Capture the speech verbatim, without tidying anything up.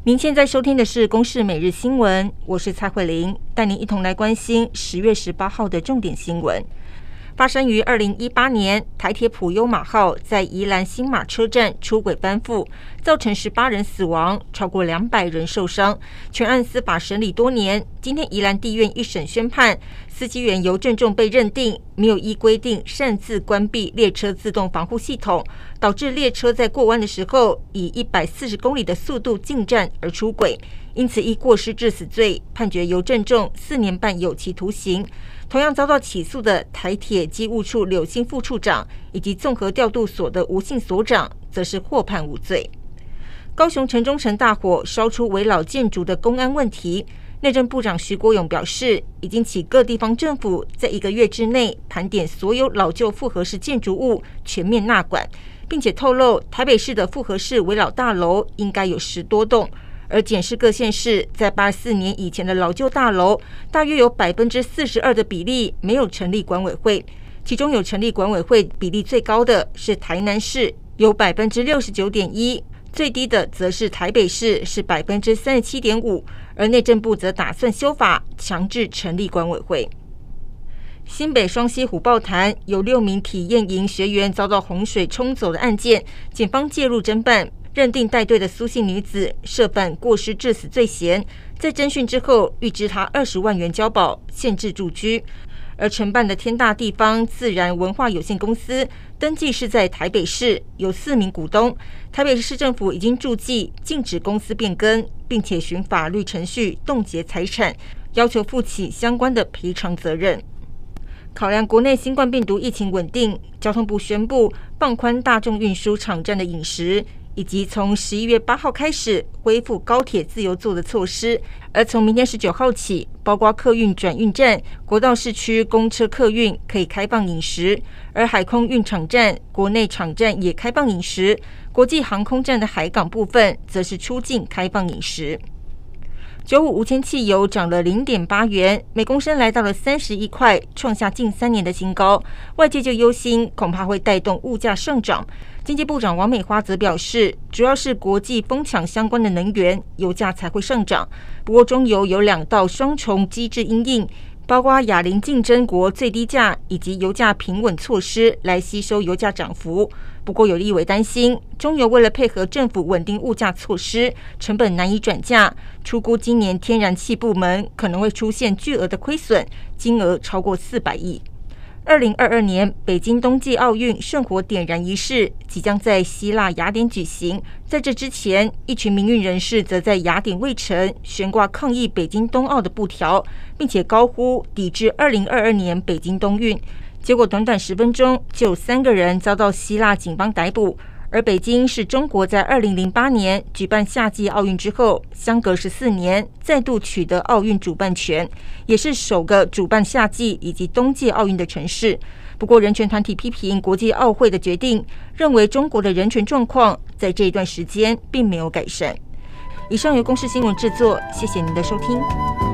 您现在收听的是公视每日新闻，我是蔡慧玲，带您一同来关心十月十八号的重点新闻。发生于二零一八年，台铁普悠玛号在宜兰新马车站出轨翻覆，造成十八人死亡，超过两百人受伤。全案司法审理多年，今天宜兰地院一审宣判，司机员尤正仲被认定没有依规定擅自关闭列车自动防护系统，导致列车在过弯的时候以一百四十公里的速度进站而出轨，因此依过失致死罪判决尤正仲四年半有期徒刑。同样遭到起诉的台铁机务处柳新副处长以及综合调度所的吴姓所长，则是获判无罪。高雄城中城大火烧出危老建筑的公安问题，内政部长徐国勇表示，已经请各地方政府在一个月之内盘点所有老旧复合式建筑物，全面纳管，并且透露台北市的复合式危老大楼应该有十多栋。而检视各县市在八十四年以前的老旧大楼，大约有百分之四十二的比例没有成立管委会，其中有成立管委会比例最高的是台南市，有百分之六十九点一，最低的则是台北市，是百分之三十七点五。而内政部则打算修法，强制成立管委会。新北双溪虎豹潭有六名体验营学员遭到洪水冲走的案件，检方介入侦办。认定带队的苏姓女子涉犯过失致死罪嫌，在侦讯之后预支她二十万元交保，限制住居。而承办的天大地方自然文化有限公司登记是在台北市，有四名股东。台北市政府已经注记禁止公司变更，并且循法律程序冻结财产，要求负起相关的赔偿责任。考量国内新冠病毒疫情稳定，交通部宣布放宽大众运输场站的饮食，以及从十一月八号开始恢复高铁自由座的措施。而从明天十九号起，包括客运转运站、国道市区公车客运可以开放饮食，而海空运场站、国内场站也开放饮食，国际航空站的海港部分则是出境开放饮食。九五无铅汽油涨了 零点八元，每公升来到了三十一块，创下近三年的新高。外界就忧心，恐怕会带动物价上涨。经济部长王美花则表示，主要是国际疯抢相关的能源，油价才会上涨。不过中油有两道双重机制因应，包括亚邻竞争国最低价以及油价平稳措施来吸收油价涨幅。不过有立委担心，中油为了配合政府稳定物价措施，成本难以转嫁，初估今年天然气部门可能会出现巨额的亏损，金额超过四百亿。二零二二年北京冬季奥运圣火点燃仪式即将在希腊雅典举行，在这之前，一群民运人士则在雅典卫城悬挂抗议北京冬奥的布条，并且高呼抵制二零二二年北京冬运。结果短短十分钟，就有三个人遭到希腊警方逮捕。而北京是中国在二零零八年举办夏季奥运之后，相隔十四年再度取得奥运主办权，也是首个主办夏季以及冬季奥运的城市。不过，人权团体批评国际奥会的决定，认为中国的人权状况在这一段时间并没有改善。以上由公视新闻制作，谢谢您的收听。